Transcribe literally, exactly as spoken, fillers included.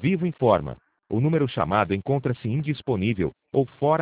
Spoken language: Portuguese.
Vivo informa. O número chamado encontra-se indisponível ou fora